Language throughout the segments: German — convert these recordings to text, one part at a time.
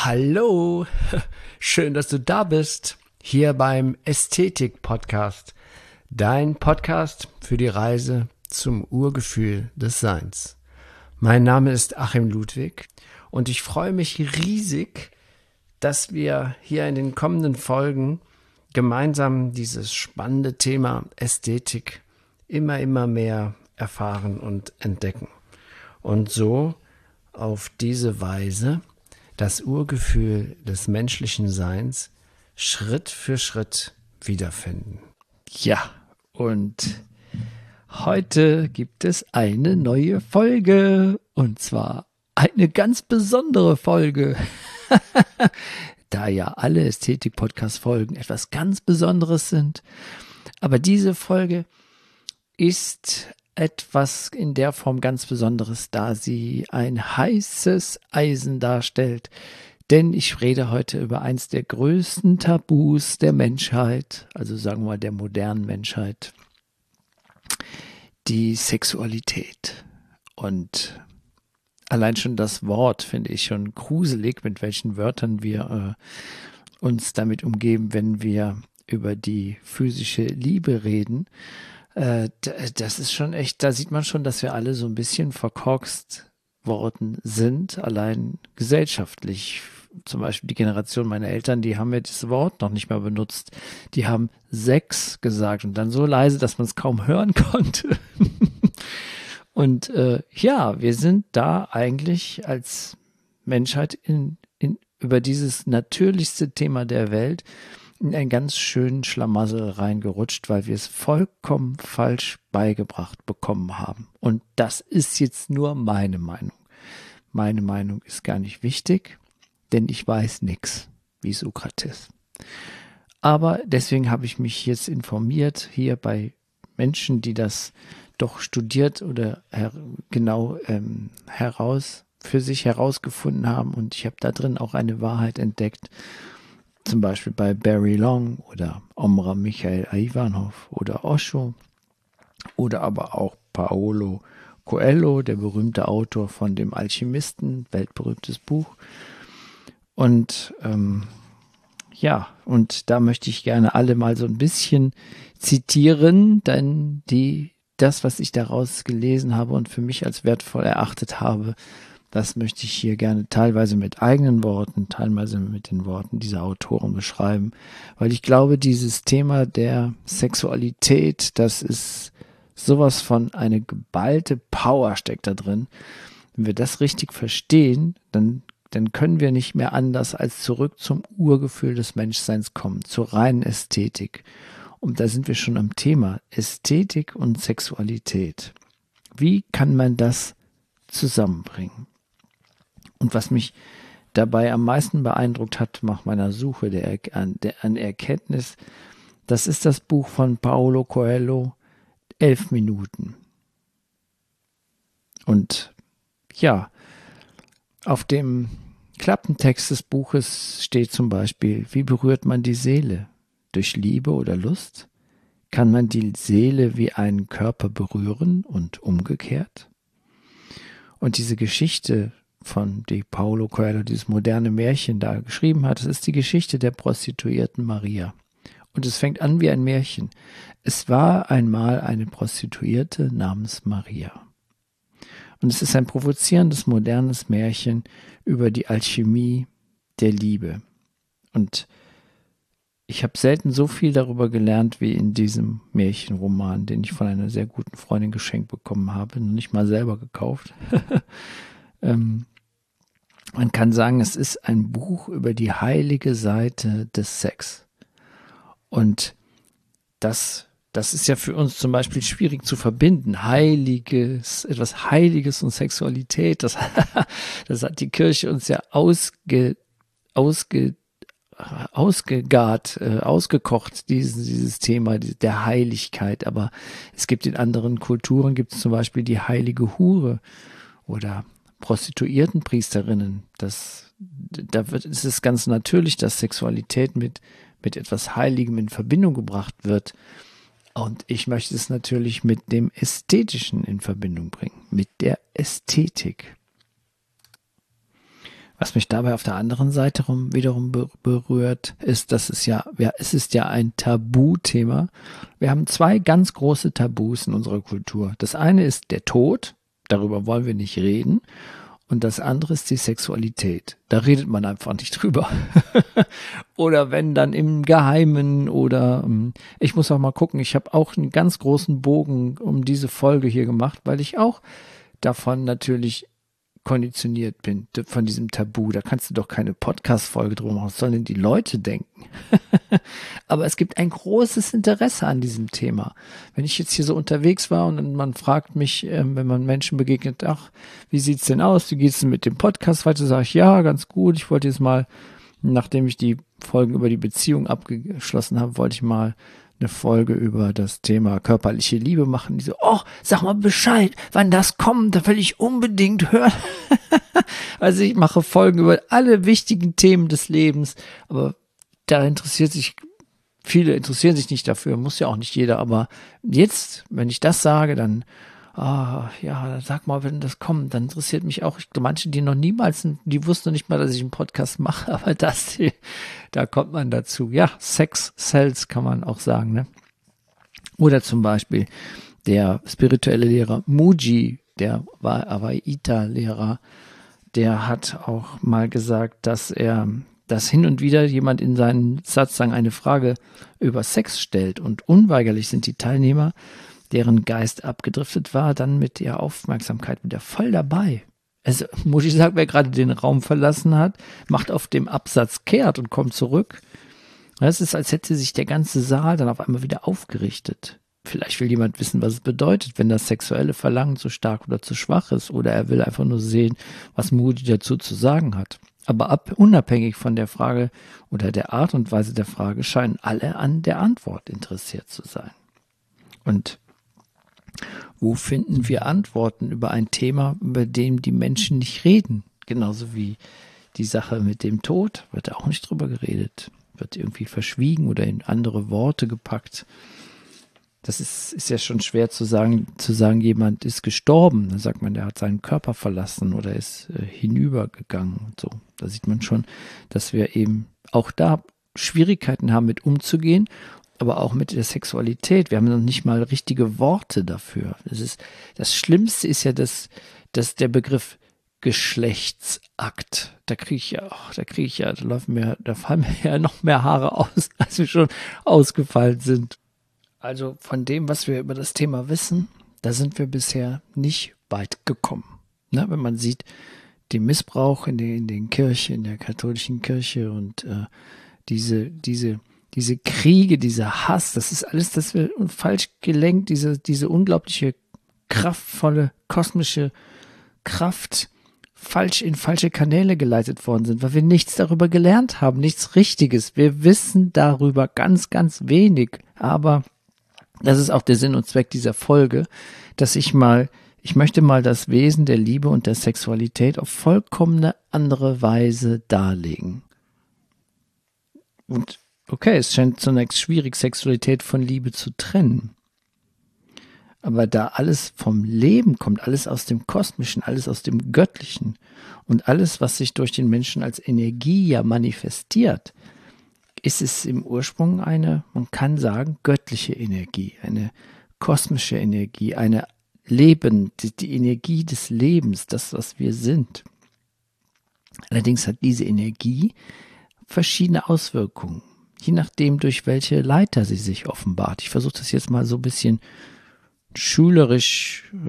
Hallo, schön, dass du da bist, hier beim Ästhetik-Podcast, dein Podcast für die Reise zum Urgefühl des Seins. Mein Name ist Achim Ludwig und ich freue mich riesig, dass wir hier in den kommenden Folgen gemeinsam dieses spannende Thema Ästhetik immer mehr erfahren und entdecken. Und so auf diese Weise das Urgefühl des menschlichen Seins Schritt für Schritt wiederfinden. Ja, und heute gibt es eine neue Folge, und zwar eine ganz besondere Folge, da ja alle Ästhetik-Podcast-Folgen etwas ganz Besonderes sind. Aber diese Folge ist etwas in der Form ganz Besonderes, da sie ein heißes Eisen darstellt. Denn ich rede heute über eins der größten Tabus der Menschheit, also sagen wir mal der modernen Menschheit, die Sexualität. Und allein schon das Wort finde ich schon gruselig, mit welchen Wörtern wir uns damit umgeben, wenn wir über die physische Liebe reden. Das ist schon echt, da sieht man schon, dass wir alle so ein bisschen verkorkst worden sind, allein gesellschaftlich. Zum Beispiel die Generation meiner Eltern, die haben ja das Wort noch nicht mal benutzt. Die haben Sex gesagt und dann so leise, dass man es kaum hören konnte. Und ja, wir sind da eigentlich als Menschheit über dieses natürlichste Thema der Welt in einen ganz schönen Schlamassel reingerutscht, weil wir es vollkommen falsch beigebracht bekommen haben. Und das ist jetzt nur meine Meinung. Meine Meinung ist gar nicht wichtig, denn ich weiß nichts, wie Sokrates. Aber deswegen habe ich mich jetzt informiert, hier bei Menschen, die das doch studiert oder für sich herausgefunden haben. Und ich habe da drin auch eine Wahrheit entdeckt, zum Beispiel bei Barry Long oder Omar Michael Ivanhoff oder Osho oder aber auch Paulo Coelho, der berühmte Autor von dem Alchemisten, weltberühmtes Buch. Und ja, und da möchte ich gerne alle mal so ein bisschen zitieren, denn das, was ich daraus gelesen habe und für mich als wertvoll erachtet habe, das möchte ich hier gerne teilweise mit eigenen Worten, teilweise mit den Worten dieser Autoren beschreiben, weil ich glaube, dieses Thema der Sexualität, das ist sowas von eine geballte Power steckt da drin. Wenn wir das richtig verstehen, dann können wir nicht mehr anders als zurück zum Urgefühl des Menschseins kommen, zur reinen Ästhetik. Und da sind wir schon am Thema Ästhetik und Sexualität. Wie kann man das zusammenbringen? Und was mich dabei am meisten beeindruckt hat nach meiner Suche an Erkenntnis, das ist das Buch von Paulo Coelho, 11 Minuten. Und ja, auf dem Klappentext des Buches steht zum Beispiel: Wie berührt man die Seele? Durch Liebe oder Lust? Kann man die Seele wie einen Körper berühren und umgekehrt? Und diese Geschichte, von die Paulo Coelho, dieses moderne Märchen da geschrieben hat, das ist die Geschichte der Prostituierten Maria. Und es fängt an wie ein Märchen. Es war einmal eine Prostituierte namens Maria. Und es ist ein provozierendes, modernes Märchen über die Alchemie der Liebe. Und ich habe selten so viel darüber gelernt wie in diesem Märchenroman, den ich von einer sehr guten Freundin geschenkt bekommen habe, noch nicht mal selber gekauft. Man kann sagen, es ist ein Buch über die heilige Seite des Sex. Und das ist ja für uns zum Beispiel schwierig zu verbinden. Etwas Heiliges und Sexualität, das hat die Kirche uns ja ausgekocht, dieses Thema der Heiligkeit. Aber es gibt in anderen Kulturen, gibt es zum Beispiel die heilige Hure oder Prostituiertenpriesterinnen. Es ist ganz natürlich, dass Sexualität mit etwas Heiligem in Verbindung gebracht wird. Und ich möchte es natürlich mit dem Ästhetischen in Verbindung bringen, mit der Ästhetik. Was mich dabei auf der anderen Seite wiederum berührt, ist, dass es ist ja ein Tabuthema. Wir haben zwei ganz große Tabus in unserer Kultur. Das eine ist der Tod, darüber wollen wir nicht reden. Und das andere ist die Sexualität. Da redet man einfach nicht drüber. Oder wenn dann im Geheimen oder ich muss auch mal gucken, ich habe auch einen ganz großen Bogen um diese Folge hier gemacht, weil ich auch davon natürlich konditioniert bin, von diesem Tabu. Da kannst du doch keine Podcast-Folge drum machen. Was sollen denn die Leute denken? Aber es gibt ein großes Interesse an diesem Thema. Wenn ich jetzt hier so unterwegs war und man fragt mich, wenn man Menschen begegnet, ach, wie sieht's denn aus? Wie geht's denn mit dem Podcast weiter? Sage ich, ja, ganz gut. Ich wollte jetzt mal, nachdem ich die Folgen über die Beziehung abgeschlossen habe, wollte ich mal eine Folge über das Thema körperliche Liebe machen. Die so, oh, sag mal Bescheid, wann das kommt, da will ich unbedingt hören. Also ich mache Folgen über alle wichtigen Themen des Lebens, aber viele interessieren sich nicht dafür, muss ja auch nicht jeder, aber jetzt, wenn ich das sage, dann ja, sag mal, wenn das kommt, dann interessiert mich auch. Manche, die die wussten noch nicht mal, dass ich einen Podcast mache, aber da kommt man dazu. Ja, Sex sells, kann man auch sagen, ne? Oder zum Beispiel der spirituelle Lehrer Mooji, der war Avaita-Lehrer, der hat auch mal gesagt, dass hin und wieder jemand in seinen Satzang eine Frage über Sex stellt und unweigerlich sind die Teilnehmer, deren Geist abgedriftet war, dann mit der Aufmerksamkeit wieder voll dabei. Also, Mooji sagt, wer gerade den Raum verlassen hat, macht auf dem Absatz kehrt und kommt zurück. Es ist, als hätte sich der ganze Saal dann auf einmal wieder aufgerichtet. Vielleicht will jemand wissen, was es bedeutet, wenn das sexuelle Verlangen zu stark oder zu schwach ist, oder er will einfach nur sehen, was Mooji dazu zu sagen hat. Aber unabhängig von der Frage oder der Art und Weise der Frage scheinen alle an der Antwort interessiert zu sein. Und wo finden wir Antworten über ein Thema, über dem die Menschen nicht reden? Genauso wie die Sache mit dem Tod, wird auch nicht drüber geredet, wird irgendwie verschwiegen oder in andere Worte gepackt. Das ist ja schon schwer zu sagen, jemand ist gestorben. Da sagt man, der hat seinen Körper verlassen oder ist hinübergegangen und so. Da sieht man schon, dass wir eben auch da Schwierigkeiten haben, mit umzugehen, aber auch mit der Sexualität. Wir haben noch nicht mal richtige Worte dafür. Das Schlimmste ist ja, dass der Begriff Geschlechtsakt, da fallen mir ja noch mehr Haare aus, als wir schon ausgefallen sind. Also von dem, was wir über das Thema wissen, da sind wir bisher nicht weit gekommen. Ne? Wenn man sieht, den Missbrauch in den Kirchen, in der katholischen Kirche und diese Kriege, dieser Hass, das ist alles, das wir falsch gelenkt, diese unglaubliche, kraftvolle, kosmische Kraft in falsche Kanäle geleitet worden sind, weil wir nichts darüber gelernt haben, nichts Richtiges. Wir wissen darüber ganz, ganz wenig. Aber das ist auch der Sinn und Zweck dieser Folge, dass ich möchte mal das Wesen der Liebe und der Sexualität auf vollkommene andere Weise darlegen. Und okay, es scheint zunächst schwierig, Sexualität von Liebe zu trennen. Aber da alles vom Leben kommt, alles aus dem Kosmischen, alles aus dem Göttlichen und alles, was sich durch den Menschen als Energie ja manifestiert, ist es im Ursprung man kann sagen, göttliche Energie, eine kosmische Energie, die Energie des Lebens, das, was wir sind. Allerdings hat diese Energie verschiedene Auswirkungen, je nachdem, durch welche Leiter sie sich offenbart. Ich versuche das jetzt mal so ein bisschen schulerisch,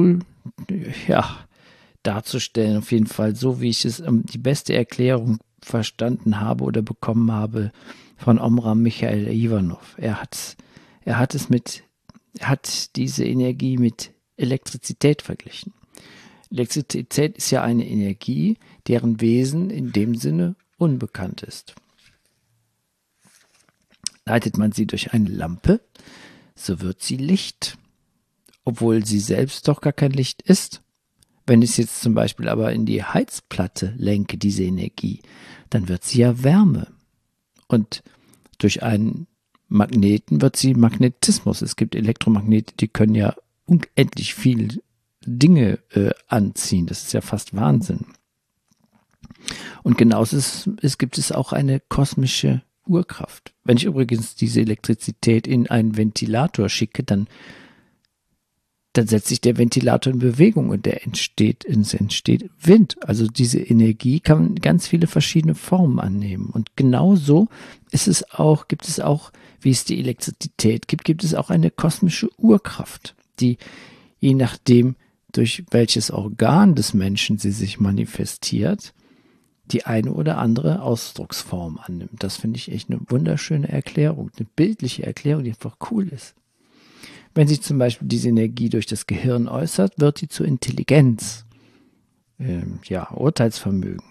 darzustellen, auf jeden Fall, so wie ich es die beste Erklärung verstanden habe oder bekommen habe von Omraam Michael Aïvanhov. Er hat diese Energie mit Elektrizität verglichen. Elektrizität ist ja eine Energie, deren Wesen in dem Sinne unbekannt ist. Leitet man sie durch eine Lampe, so wird sie Licht, obwohl sie selbst doch gar kein Licht ist. Wenn ich es jetzt zum Beispiel aber in die Heizplatte lenke, diese Energie, dann wird sie ja Wärme. Und durch einen Magneten wird sie Magnetismus. Es gibt Elektromagnete, die können ja unendlich viele Dinge anziehen. Das ist ja fast Wahnsinn. Und genauso gibt es auch eine kosmische Urkraft. Wenn ich übrigens diese Elektrizität in einen Ventilator schicke, dann setzt sich der Ventilator in Bewegung und es entsteht Wind. Also diese Energie kann ganz viele verschiedene Formen annehmen. Und genauso gibt es auch, wie es die Elektrizität gibt es auch eine kosmische Urkraft, die je nachdem, durch welches Organ des Menschen sie sich manifestiert, die eine oder andere Ausdrucksform annimmt. Das finde ich echt eine wunderschöne Erklärung, eine bildliche Erklärung, die einfach cool ist. Wenn sich zum Beispiel diese Energie durch das Gehirn äußert, wird sie zu Intelligenz, Urteilsvermögen.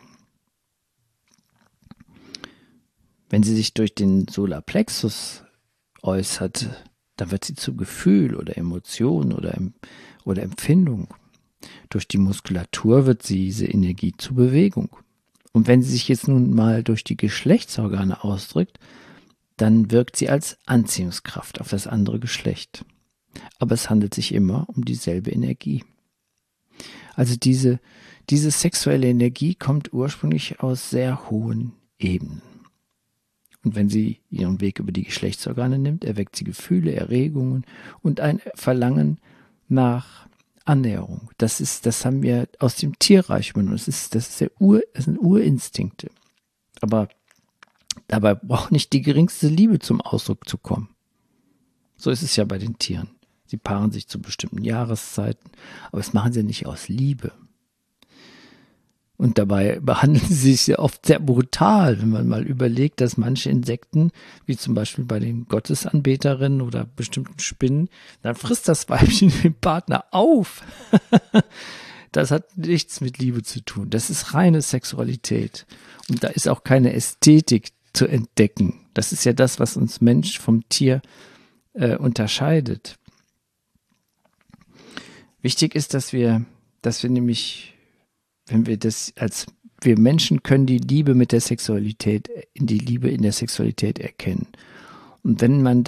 Wenn sie sich durch den Solarplexus äußert, dann wird sie zu Gefühl oder Emotion oder Empfindung. Durch die Muskulatur wird diese Energie zu Bewegung. Und wenn sie sich jetzt nun mal durch die Geschlechtsorgane ausdrückt, dann wirkt sie als Anziehungskraft auf das andere Geschlecht. Aber es handelt sich immer um dieselbe Energie. Also diese sexuelle Energie kommt ursprünglich aus sehr hohen Ebenen. Und wenn sie ihren Weg über die Geschlechtsorgane nimmt, erweckt sie Gefühle, Erregungen und ein Verlangen nach Annäherung. Das haben wir aus dem Tierreich übernommen. Das sind Urinstinkte. Aber dabei braucht nicht die geringste Liebe zum Ausdruck zu kommen. So ist es ja bei den Tieren. Sie paaren sich zu bestimmten Jahreszeiten, aber das machen sie nicht aus Liebe. Und dabei behandeln sie sich ja oft sehr brutal, wenn man mal überlegt, dass manche Insekten, wie zum Beispiel bei den Gottesanbeterinnen oder bestimmten Spinnen, dann frisst das Weibchen den Partner auf. Das hat nichts mit Liebe zu tun. Das ist reine Sexualität. Und da ist auch keine Ästhetik zu entdecken. Das ist ja das, was uns Mensch vom Tier unterscheidet. Wichtig ist, dass wir nämlich, wenn wir wir Menschen können die Liebe in der Sexualität erkennen. Und man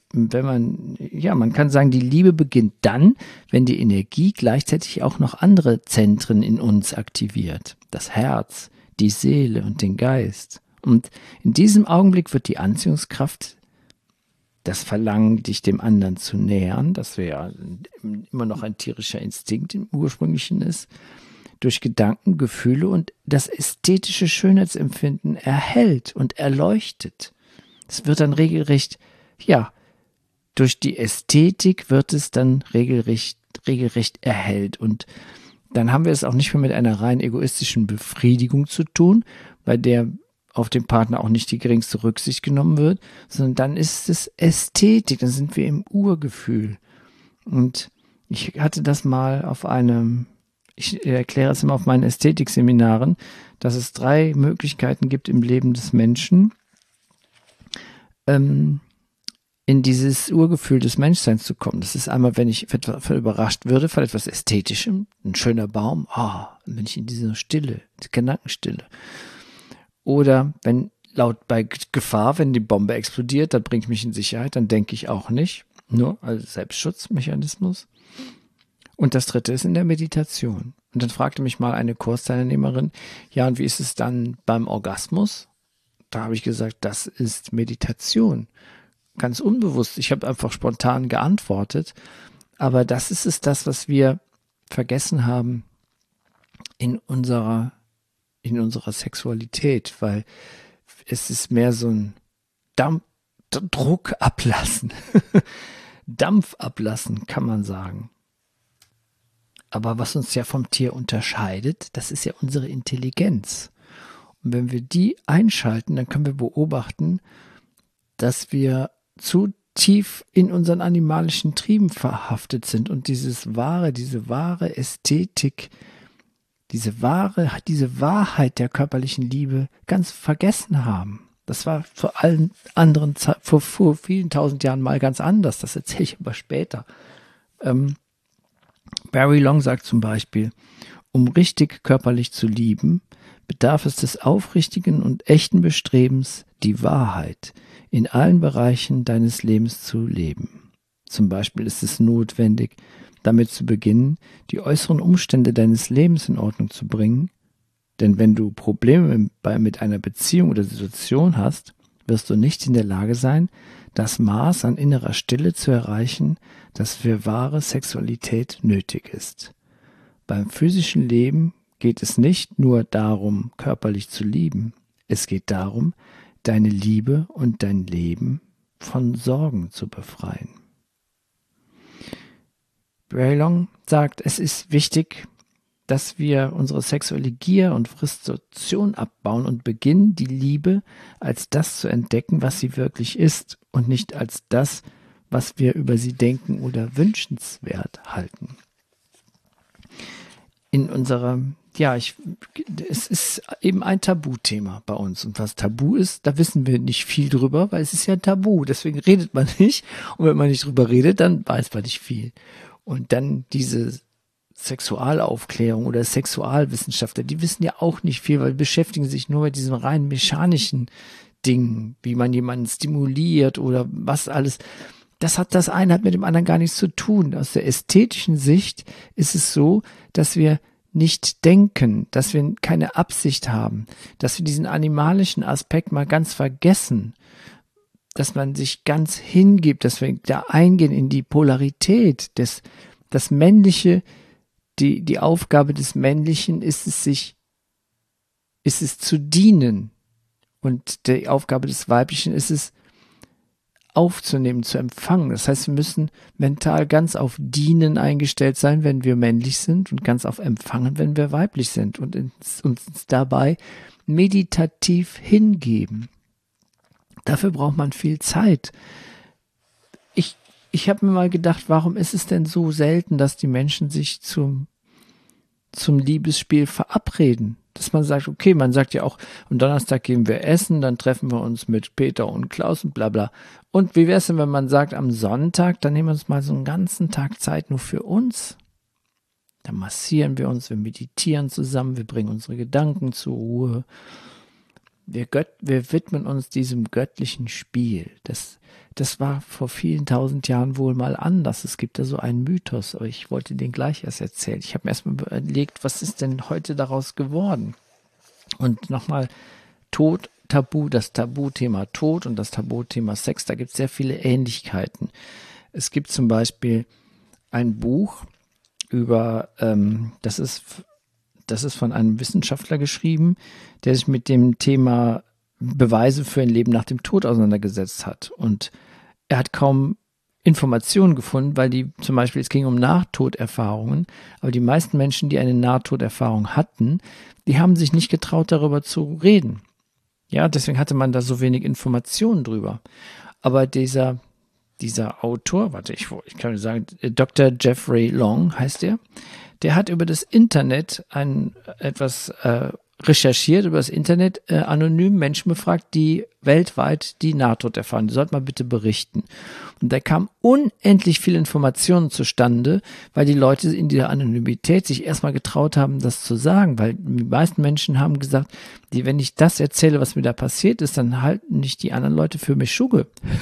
kann sagen, die Liebe beginnt dann, wenn die Energie gleichzeitig auch noch andere Zentren in uns aktiviert. Das Herz, die Seele und den Geist. Und in diesem Augenblick wird die Anziehungskraft, das Verlangen, dich dem anderen zu nähern, das ja immer noch ein tierischer Instinkt im Ursprünglichen ist, durch Gedanken, Gefühle und das ästhetische Schönheitsempfinden erhellt und erleuchtet. Es wird dann regelrecht, durch die Ästhetik wird es dann regelrecht erhellt. Und dann haben wir es auch nicht mehr mit einer rein egoistischen Befriedigung zu tun, bei der auf den Partner auch nicht die geringste Rücksicht genommen wird, sondern dann ist es Ästhetik, dann sind wir im Urgefühl. Und ich hatte das mal ich erkläre es immer auf meinen Ästhetikseminaren, dass es 3 Möglichkeiten gibt im Leben des Menschen, in dieses Urgefühl des Menschseins zu kommen. Das ist einmal, wenn ich überrascht würde von etwas Ästhetischem, ein schöner Baum, dann bin ich in dieser Stille, Gedankenstille. Oder wenn bei Gefahr, wenn die Bombe explodiert, dann bringt mich in Sicherheit, dann denke ich auch nicht, nur als Selbstschutzmechanismus. Und das 3. ist in der Meditation. Und dann fragte mich mal eine Kursteilnehmerin, und wie ist es dann beim Orgasmus? Da habe ich gesagt, das ist Meditation. Ganz unbewusst. Ich habe einfach spontan geantwortet. Aber das ist das, was wir vergessen haben in unserer Sexualität, weil es ist mehr so ein Druck ablassen. Dampf ablassen, kann man sagen. Aber was uns ja vom Tier unterscheidet, das ist ja unsere Intelligenz. Und wenn wir die einschalten, dann können wir beobachten, dass wir zu tief in unseren animalischen Trieben verhaftet sind und diese wahre Ästhetik, diese Wahrheit der körperlichen Liebe ganz vergessen haben. Das war vor allen anderen vor vielen tausend Jahren mal ganz anders. Das erzähle ich aber später. Barry Long sagt zum Beispiel, um richtig körperlich zu lieben, bedarf es des aufrichtigen und echten Bestrebens, die Wahrheit in allen Bereichen deines Lebens zu leben. Zum Beispiel ist es notwendig, damit zu beginnen, die äußeren Umstände deines Lebens in Ordnung zu bringen, Denn wenn du Probleme mit einer Beziehung oder Situation hast, wirst du nicht in der Lage sein, das Maß an innerer Stille zu erreichen, das für wahre Sexualität nötig ist. Beim physischen Leben geht es nicht nur darum, körperlich zu lieben. Es geht darum, deine Liebe und dein Leben von Sorgen zu befreien. Barry Long sagt, es ist wichtig, dass wir unsere sexuelle Gier und Frustration abbauen und beginnen, die Liebe als das zu entdecken, was sie wirklich ist und nicht als das, was wir über sie denken oder wünschenswert halten. In unserer, es ist eben ein Tabuthema bei uns. Und was Tabu ist, da wissen wir nicht viel drüber, weil es ist ja Tabu. Deswegen redet man nicht. Und wenn man nicht drüber redet, dann weiß man nicht viel. Und dann diese Sexualaufklärung oder Sexualwissenschaftler, die wissen ja auch nicht viel, weil die beschäftigen sich nur mit diesem rein mechanischen Ding, wie man jemanden stimuliert oder was alles. Das eine hat mit dem anderen gar nichts zu tun. Aus der ästhetischen Sicht ist es so, dass wir nicht denken, dass wir keine Absicht haben, dass wir diesen animalischen Aspekt mal ganz vergessen, dass man sich ganz hingibt, dass wir da eingehen in die Polarität, das Männliche, die Aufgabe des Männlichen ist es zu dienen und die Aufgabe des Weiblichen ist es aufzunehmen, zu empfangen. Das heißt, wir müssen mental ganz auf Dienen eingestellt sein, wenn wir männlich sind und ganz auf Empfangen, wenn wir weiblich sind und uns dabei meditativ hingeben. Dafür braucht man viel Zeit. Ich habe mir mal gedacht, warum ist es denn so selten, dass die Menschen sich zum Liebesspiel verabreden? Dass man sagt, okay, man sagt ja auch, am Donnerstag gehen wir essen, dann treffen wir uns mit Peter und Klaus und bla bla. Und wie wäre es denn, wenn man sagt, am Sonntag, dann nehmen wir uns mal so einen ganzen Tag Zeit nur für uns? Dann massieren wir uns, wir meditieren zusammen, wir bringen unsere Gedanken zur Ruhe. Wir widmen uns diesem göttlichen Spiel. Das war vor vielen tausend Jahren wohl mal anders. Es gibt da so einen Mythos, aber ich wollte den gleich erst erzählen. Ich habe mir erstmal überlegt, was ist denn heute daraus geworden? Und nochmal, Tod, Tabu, das Tabuthema Tod und das Tabuthema Sex, da gibt es sehr viele Ähnlichkeiten. Es gibt zum Beispiel ein Buch über, das ist von einem Wissenschaftler geschrieben, der sich mit dem Thema Beweise für ein Leben nach dem Tod auseinandergesetzt hat. Und er hat kaum Informationen gefunden, weil zum Beispiel, es ging um Nahtoderfahrungen, aber die meisten Menschen, die eine Nahtoderfahrung hatten, die haben sich nicht getraut, darüber zu reden. Ja, deswegen hatte man da so wenig Informationen drüber. Aber dieser Autor, ich kann sagen, Dr. Jeffrey Long heißt der hat über das Internet etwas recherchiert, über das Internet anonym Menschen befragt, die weltweit die Nahtod erfahren. Die sollten mal bitte berichten. Und da kam unendlich viel Informationen zustande, weil die Leute in dieser Anonymität sich erstmal getraut haben, das zu sagen, weil die meisten Menschen haben gesagt, wenn ich das erzähle, was mir da passiert ist, dann halten nicht die anderen Leute für mich Schugge.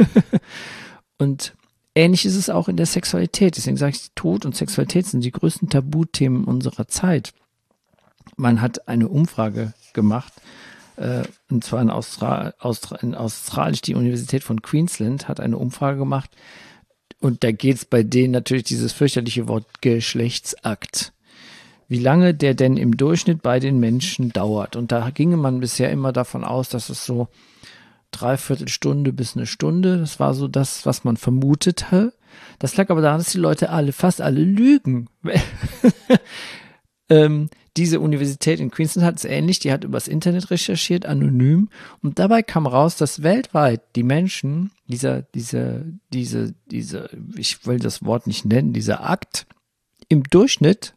Und ähnlich ist es auch in der Sexualität. Deswegen sage ich, Tod und Sexualität sind die größten Tabuthemen unserer Zeit. Man hat eine Umfrage gemacht, und zwar in Australisch, die Universität von Queensland hat eine Umfrage gemacht und da geht es bei denen natürlich dieses fürchterliche Wort Geschlechtsakt. Wie lange der denn im Durchschnitt bei den Menschen dauert. Und da ginge man bisher immer davon aus, dass es so 3/4 Stunde bis 1 Stunde, das war so das, was man vermutete. Das lag aber daran, dass die Leute fast alle lügen. Diese Universität in Queensland hat es ähnlich, die hat übers Internet recherchiert, anonym, und dabei kam raus, dass weltweit die Menschen, ich will das Wort nicht nennen, dieser Akt, im Durchschnitt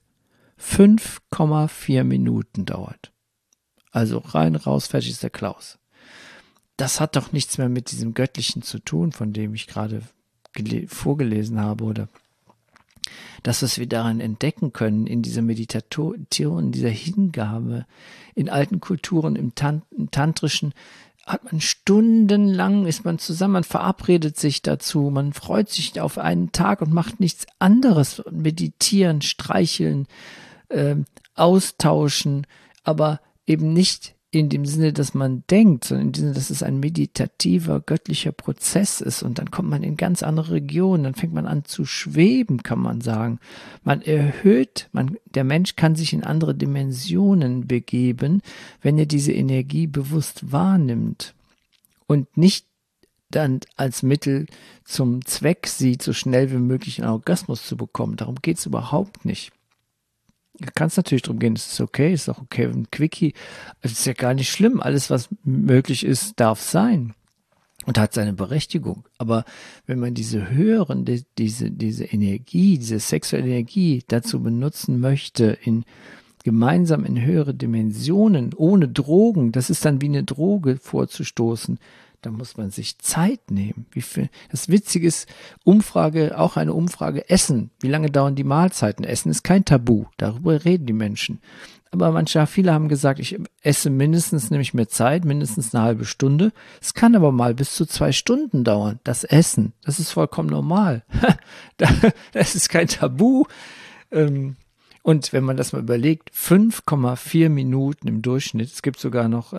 5,4 Minuten dauert. Also rein, raus, fertig ist der Klaus. Das hat doch nichts mehr mit diesem Göttlichen zu tun, von dem ich gerade vorgelesen habe, oder das, was wir darin entdecken können, in dieser Meditation, in dieser Hingabe, in alten Kulturen, im Tantrischen, hat man stundenlang, ist man zusammen, man verabredet sich dazu, man freut sich auf einen Tag und macht nichts anderes, meditieren, streicheln, austauschen, aber eben nicht in dem Sinne, dass man denkt, sondern in dem Sinne, dass es ein meditativer, göttlicher Prozess ist und dann kommt man in ganz andere Regionen, dann fängt man an zu schweben, kann man sagen. Man erhöht, der Mensch kann sich in andere Dimensionen begeben, wenn er diese Energie bewusst wahrnimmt und nicht dann als Mittel zum Zweck sieht, so schnell wie möglich einen Orgasmus zu bekommen. Darum geht es überhaupt nicht. Da kann es natürlich darum gehen, es ist okay, ist auch okay, ein Quickie, es ist ja gar nicht schlimm, alles was möglich ist, darf sein und hat seine Berechtigung. Aber wenn man diese höheren, diese Energie, diese sexuelle Energie dazu benutzen möchte, gemeinsam in höhere Dimensionen, ohne Drogen, das ist dann wie eine Droge vorzustoßen, da muss man sich Zeit nehmen. Das Witzige ist, auch eine Umfrage, Essen. Wie lange dauern die Mahlzeiten? Essen ist kein Tabu. Darüber reden die Menschen. Aber viele haben gesagt, ich esse mindestens, nehme ich mir Zeit, mindestens eine halbe Stunde. Es kann aber mal bis zu 2 Stunden dauern, das Essen. Das ist vollkommen normal. Das ist kein Tabu. Und wenn man das mal überlegt, 5,4 Minuten im Durchschnitt, es gibt sogar noch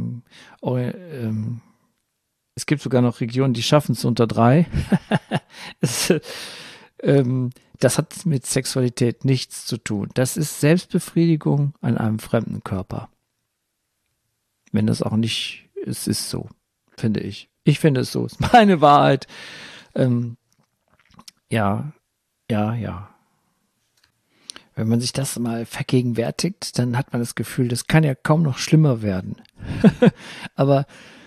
Regionen, die schaffen es unter 3. Das hat mit Sexualität nichts zu tun. Das ist Selbstbefriedigung an einem fremden Körper. Wenn das auch nicht, es ist so, finde ich. Ich finde es so, ist meine Wahrheit. Ja. Wenn man sich das mal vergegenwärtigt, dann hat man das Gefühl, das kann ja kaum noch schlimmer werden. Aber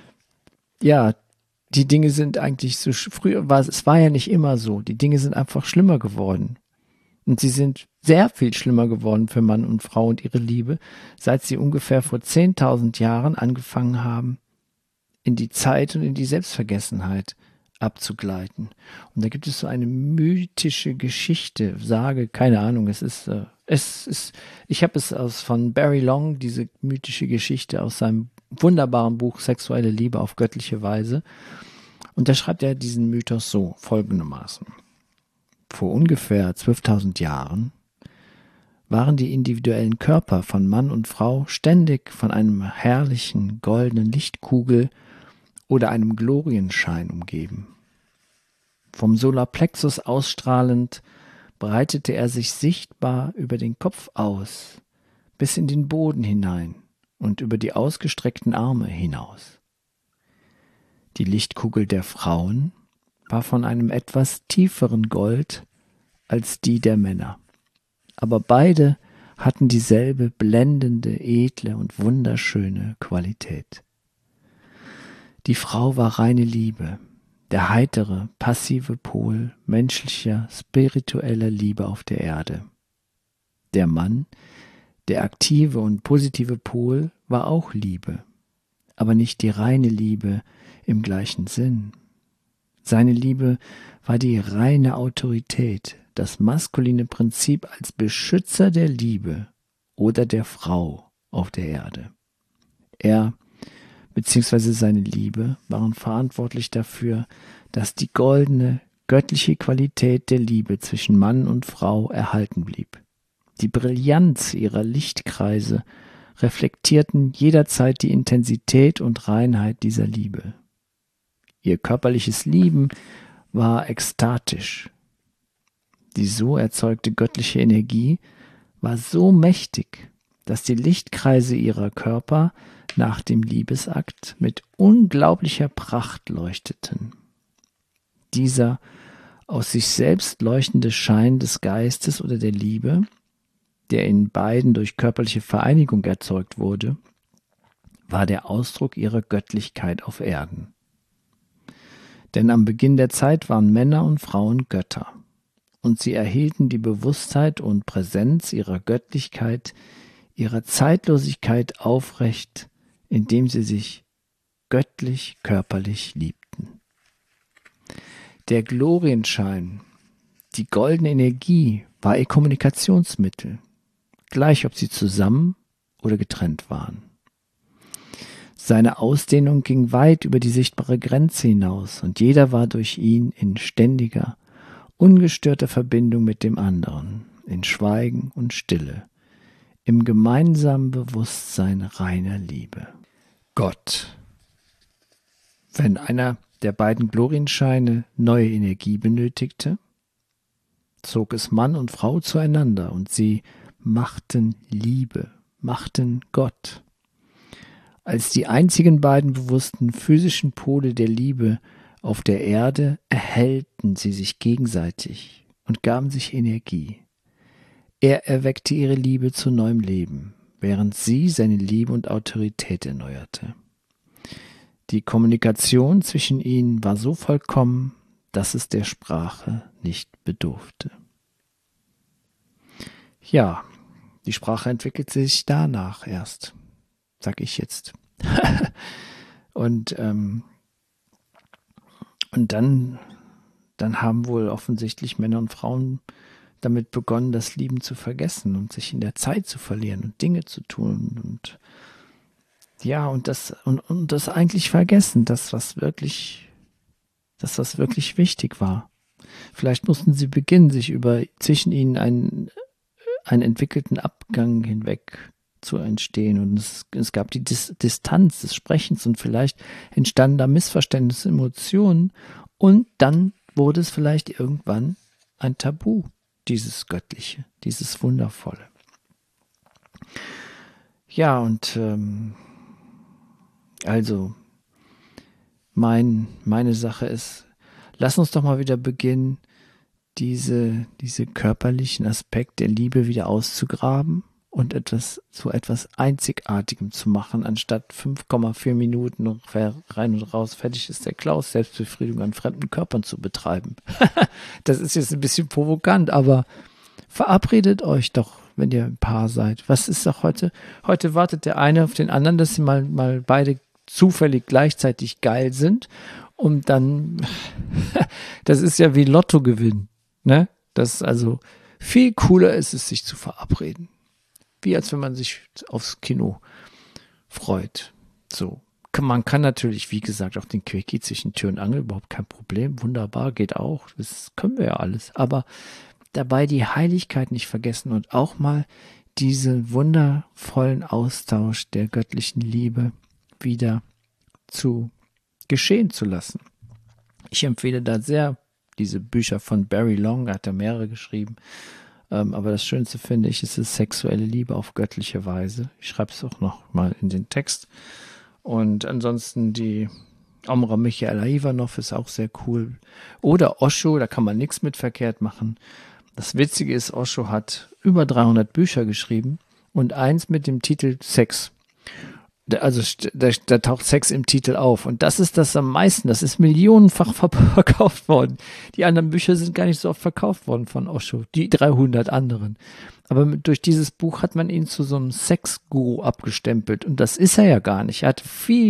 ja, die Dinge sind eigentlich so, es war ja nicht immer so. Die Dinge sind einfach schlimmer geworden. Und sie sind sehr viel schlimmer geworden für Mann und Frau und ihre Liebe, seit sie ungefähr vor 10.000 Jahren angefangen haben, in die Zeit und in die Selbstvergessenheit abzugleiten. Und da gibt es so eine mythische Geschichte, Sage, keine Ahnung, ich habe es von Barry Long, diese mythische Geschichte aus seinem wunderbaren Buch Sexuelle Liebe auf göttliche Weise. Und da schreibt er diesen Mythos so, folgendermaßen. Vor ungefähr 12.000 Jahren waren die individuellen Körper von Mann und Frau ständig von einem herrlichen goldenen Lichtkugel oder einem Glorienschein umgeben. Vom Solarplexus ausstrahlend breitete er sich sichtbar über den Kopf aus, bis in den Boden hinein und über die ausgestreckten Arme hinaus. Die Lichtkugel der Frauen war von einem etwas tieferen Gold als die der Männer, aber beide hatten dieselbe blendende, edle und wunderschöne Qualität. Die Frau war reine Liebe, der heitere, passive Pol menschlicher, spiritueller Liebe auf der Erde. Der Mann, der aktive und positive Pol, war auch Liebe, aber nicht die reine Liebe im gleichen Sinn. Seine Liebe war die reine Autorität, das maskuline Prinzip als Beschützer der Liebe oder der Frau auf der Erde. Er bzw. seine Liebe waren verantwortlich dafür, dass die goldene, göttliche Qualität der Liebe zwischen Mann und Frau erhalten blieb. Die Brillanz ihrer Lichtkreise reflektierten jederzeit die Intensität und Reinheit dieser Liebe. Ihr körperliches Lieben war ekstatisch. Die so erzeugte göttliche Energie war so mächtig, dass die Lichtkreise ihrer Körper nach dem Liebesakt mit unglaublicher Pracht leuchteten. Dieser aus sich selbst leuchtende Schein des Geistes oder der Liebe, der in beiden durch körperliche Vereinigung erzeugt wurde, war der Ausdruck ihrer Göttlichkeit auf Erden. Denn am Beginn der Zeit waren Männer und Frauen Götter, und sie erhielten die Bewusstheit und Präsenz ihrer Göttlichkeit, ihrer Zeitlosigkeit aufrecht, indem sie sich göttlich körperlich liebten. Der Glorienschein, die goldene Energie, war ihr Kommunikationsmittel, gleich ob sie zusammen oder getrennt waren. Seine Ausdehnung ging weit über die sichtbare Grenze hinaus und jeder war durch ihn in ständiger, ungestörter Verbindung mit dem anderen, in Schweigen und Stille, im gemeinsamen Bewusstsein reiner Liebe. Gott. Wenn einer der beiden Glorienscheine neue Energie benötigte, zog es Mann und Frau zueinander und sie machten Liebe, machten Gott. Als die einzigen beiden bewussten physischen Pole der Liebe auf der Erde erhellten sie sich gegenseitig und gaben sich Energie. Er erweckte ihre Liebe zu neuem Leben, während sie seine Liebe und Autorität erneuerte. Die Kommunikation zwischen ihnen war so vollkommen, dass es der Sprache nicht bedurfte. Ja, die Sprache entwickelt sich danach erst, sag ich jetzt. Und dann haben wohl offensichtlich Männer und Frauen damit begonnen, das Lieben zu vergessen und sich in der Zeit zu verlieren und Dinge zu tun und ja, und das eigentlich vergessen, das, was wirklich wichtig war. Vielleicht mussten sie beginnen, sich zwischen ihnen einen entwickelten Abgang hinweg zu entstehen. Und es gab die Distanz des Sprechens und vielleicht entstanden da Missverständnisse, Emotionen und dann wurde es vielleicht irgendwann ein Tabu, dieses Göttliche, dieses Wundervolle. Ja, und also meine Sache ist, lass uns doch mal wieder beginnen, diese körperlichen Aspekte der Liebe wieder auszugraben und zu etwas Einzigartigem zu machen, anstatt 5,4 Minuten und rein und raus, fertig ist der Klaus, Selbstbefriedigung an fremden Körpern zu betreiben. Das ist jetzt ein bisschen provokant, aber verabredet euch doch, wenn ihr ein Paar seid. Was ist doch heute? Heute wartet der eine auf den anderen, dass sie mal beide zufällig gleichzeitig geil sind und dann, das ist ja wie Lottogewinn, ne? Das ist also viel cooler ist es, sich zu verabreden. Wie als wenn man sich aufs Kino freut. So. Man kann natürlich, wie gesagt, auch den Quickie zwischen Tür und Angel, überhaupt kein Problem. Wunderbar, geht auch. Das können wir ja alles. Aber dabei die Heiligkeit nicht vergessen und auch mal diesen wundervollen Austausch der göttlichen Liebe wieder zu geschehen zu lassen. Ich empfehle da sehr diese Bücher von Barry Long, er hat ja mehrere geschrieben, aber das Schönste finde ich, ist es sexuelle Liebe auf göttliche Weise. Ich schreibe es auch noch mal in den Text. Und ansonsten die Omra Michaela Ivanov ist auch sehr cool. Oder Osho, da kann man nichts mit verkehrt machen. Das Witzige ist, Osho hat über 300 Bücher geschrieben und eins mit dem Titel Sex. Also da taucht Sex im Titel auf. Und das ist das am meisten. Das ist millionenfach verkauft worden. Die anderen Bücher sind gar nicht so oft verkauft worden von Osho. Die 300 anderen. Aber durch dieses Buch hat man ihn zu so einem Sexguru abgestempelt. Und das ist er ja gar nicht. Er hat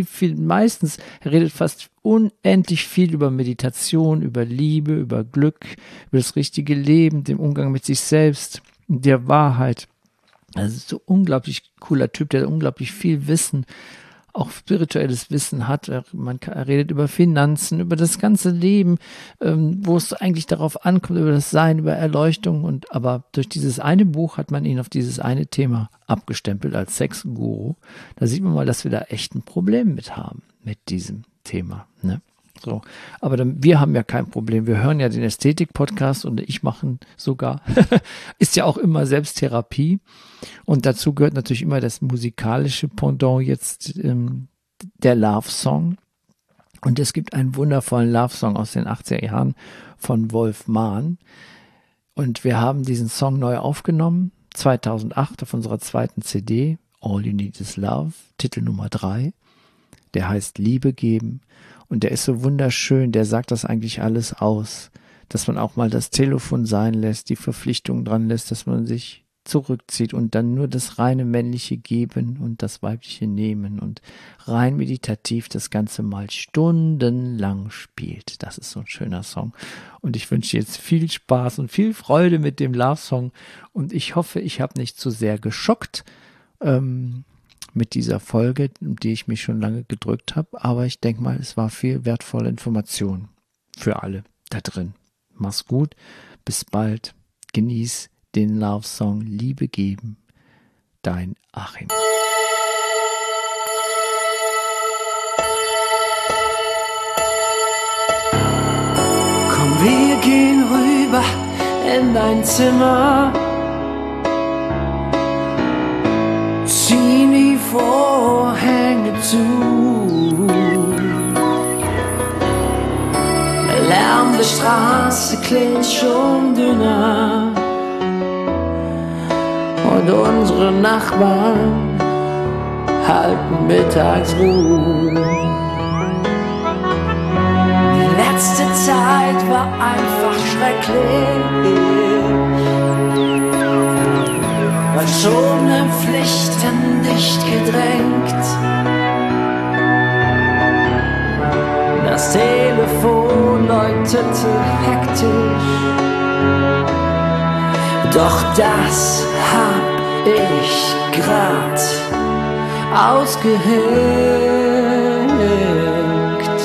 er redet fast unendlich viel über Meditation, über Liebe, über Glück, über das richtige Leben, den Umgang mit sich selbst, der Wahrheit. Also so unglaublich cooler Typ, der unglaublich viel Wissen, auch spirituelles Wissen hat. Er redet über Finanzen, über das ganze Leben, wo es eigentlich darauf ankommt, über das Sein, über Erleuchtung. Aber durch dieses eine Buch hat man ihn auf dieses eine Thema abgestempelt als Sexguru. Da sieht man mal, dass wir da echt ein Problem mit haben, mit diesem Thema, ne? So, aber wir haben ja kein Problem. Wir hören ja den Ästhetik-Podcast und ich mache sogar, ist ja auch immer Selbsttherapie. Und dazu gehört natürlich immer das musikalische Pendant jetzt, der Love-Song. Und es gibt einen wundervollen Love-Song aus den 80er Jahren von Wolf Mahn. Und wir haben diesen Song neu aufgenommen, 2008 auf unserer zweiten CD, All You Need Is Love, Titel Nummer 3. Der heißt Liebe geben. Und der ist so wunderschön, der sagt das eigentlich alles aus, dass man auch mal das Telefon sein lässt, die Verpflichtung dran lässt, dass man sich zurückzieht und dann nur das reine männliche Geben und das weibliche Nehmen und rein meditativ das Ganze mal stundenlang spielt. Das ist so ein schöner Song. Und ich wünsche jetzt viel Spaß und viel Freude mit dem Love-Song und ich hoffe, ich habe nicht zu sehr geschockt, mit dieser Folge, die ich mich schon lange gedrückt habe. Aber ich denke mal, es war viel wertvolle Information für alle da drin. Mach's gut, bis bald. Genieß den Love-Song Liebe geben. dein Achim. Komm, wir gehen rüber in dein Zimmer, ziehen die Vorhänge zu. Der Lärm der Straße klingt schon dünner und unsere Nachbarn halten Mittagsruhe. Die letzte Zeit war einfach schrecklich. Verschobene Pflichten dicht gedrängt. Das Telefon läutete hektisch. Doch das hab ich grad ausgeheckt.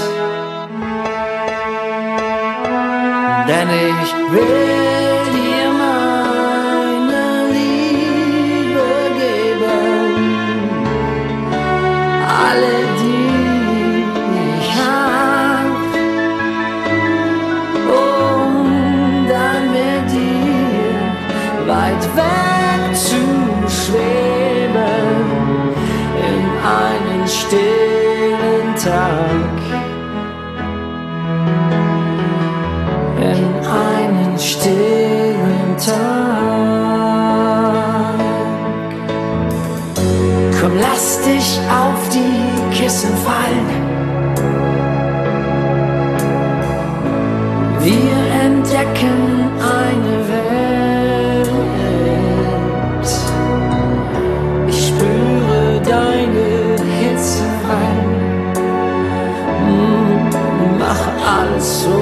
Denn ich will dir meine Liebe geben, alle die ich hab, um dann mit dir weit weg zu schweben in einen stillen Tag. In einen stillen Tag. Komm, lass dich auf die Kissen fallen. Wir entdecken eine Welt. Ich spüre deine Hitze rein. Mach alles so,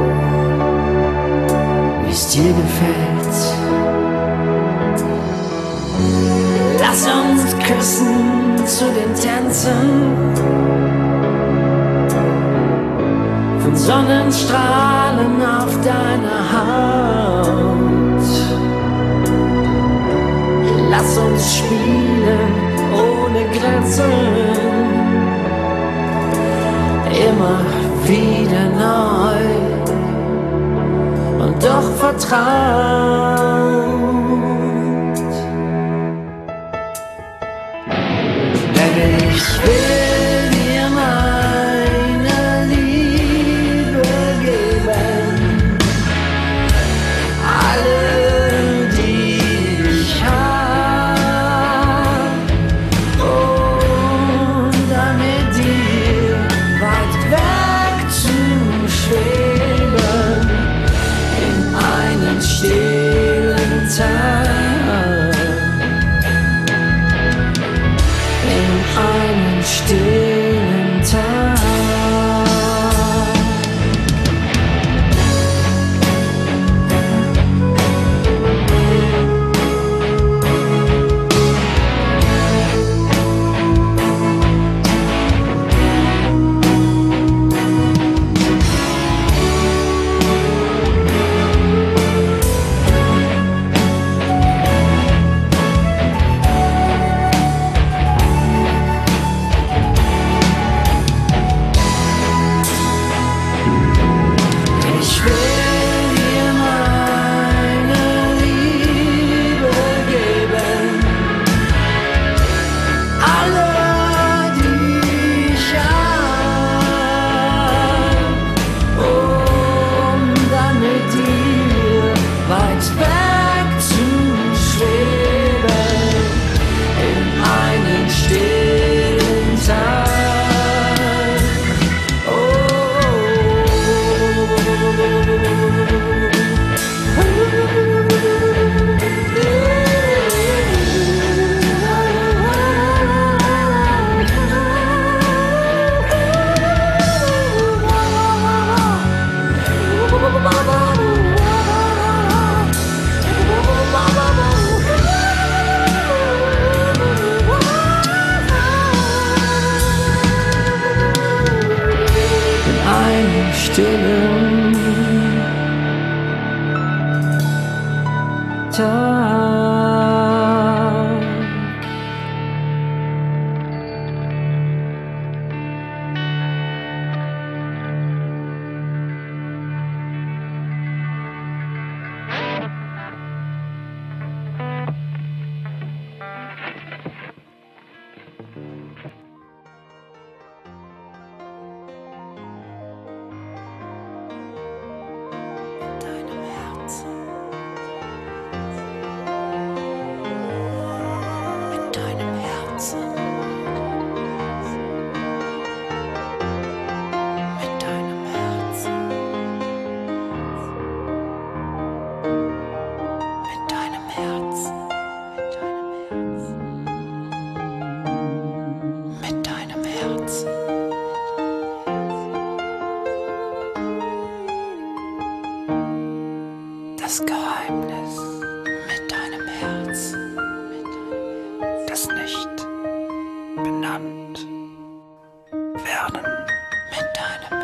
wie's dir gefällt. Lass uns küssen zu den Tänzen von Sonnenstrahlen auf deiner Haut. Lass uns spielen ohne Grenzen, immer wieder neu. Und doch vertraut. Denn ich will dir meine Liebe geben, alle die ich hab, und dann mit dir weit weg zu schweben. Einen stillen Tag, in einen stillen Tag. stillen Tag. Das Geheimnis mit deinem Herz, das nicht benannt werden mit deinem